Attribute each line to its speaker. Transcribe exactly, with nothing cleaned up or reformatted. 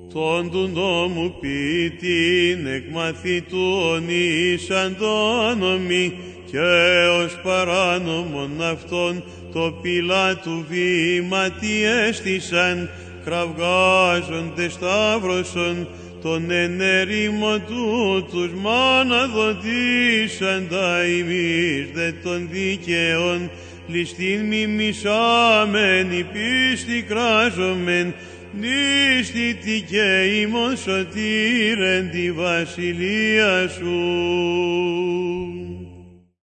Speaker 1: Τον του νόμου ποιητήν εκ μαθητών ήσαν το νομί, και ως παράνομον αυτόν το Πιλάτου βήματι έστησαν, κραυγάζονται σταύρωσον τον ενέρημο τούτους μάνα δοτήσαντα ημείς δε των δικαίων ληστήν μιμησάμενη πίστη κράζομεν νίστητη και ημών σωτήρεν τη βασιλεία σου.